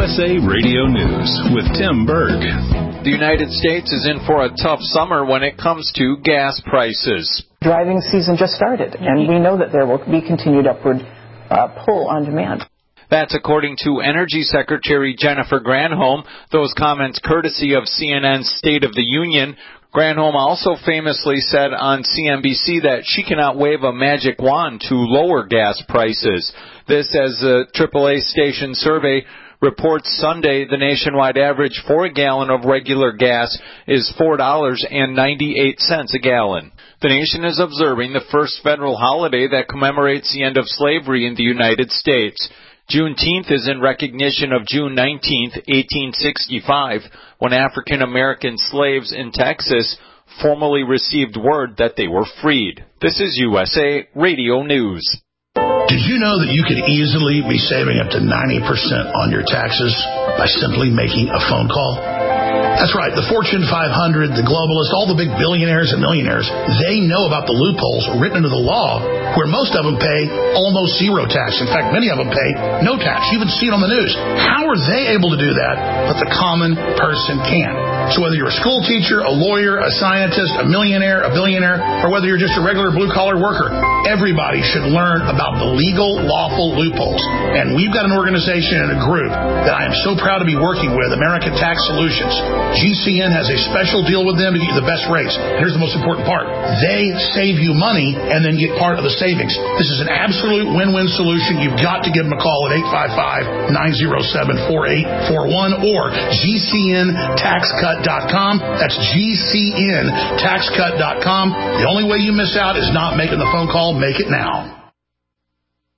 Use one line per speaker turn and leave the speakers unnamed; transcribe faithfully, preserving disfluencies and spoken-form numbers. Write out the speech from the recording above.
S A Radio News with Tim Berg.
The United States is in for a tough summer when it comes to gas prices.
Driving season just started, and we know that there will be continued upward uh, pull on demand.
That's according to Energy Secretary Jennifer Granholm. Those comments courtesy of C N N's State of the Union. Granholm also famously said on C N B C that she cannot wave a magic wand to lower gas prices. This as a triple A station survey reports Sunday the nationwide average for a gallon of regular gas is four dollars and ninety-eight cents a gallon. The nation is observing the first federal holiday that commemorates the end of slavery in the United States. Juneteenth is in recognition of June nineteenth, eighteen sixty-five, when African-American slaves in Texas formally received word that they were freed. This is U S A Radio News.
Did you know that you could easily be saving up to ninety percent on your taxes by simply making a phone call? That's right. The Fortune five hundred, the globalists, all the big billionaires and millionaires, they know about the loopholes written into the law where most of them pay almost zero tax. In fact, many of them pay no tax. You even see it on the news. How are they able to do that, but the common person can't? So whether you're a school teacher, a lawyer, a scientist, a millionaire, a billionaire, or whether you're just a regular blue-collar worker, everybody should learn about the legal, lawful loopholes. And we've got an organization and a group that I am so proud to be working with, American Tax Solutions. G C N has a special deal with them to get you the best rates. Here's the most important part. They save you money and then get part of the savings. This is an absolute win-win solution. You've got to give them a call at eight five five, nine oh seven, four eight four one or G C N tax cut dot com. That's G C N tax cut dot com. The only way you miss out is not making the phone call. Make it now.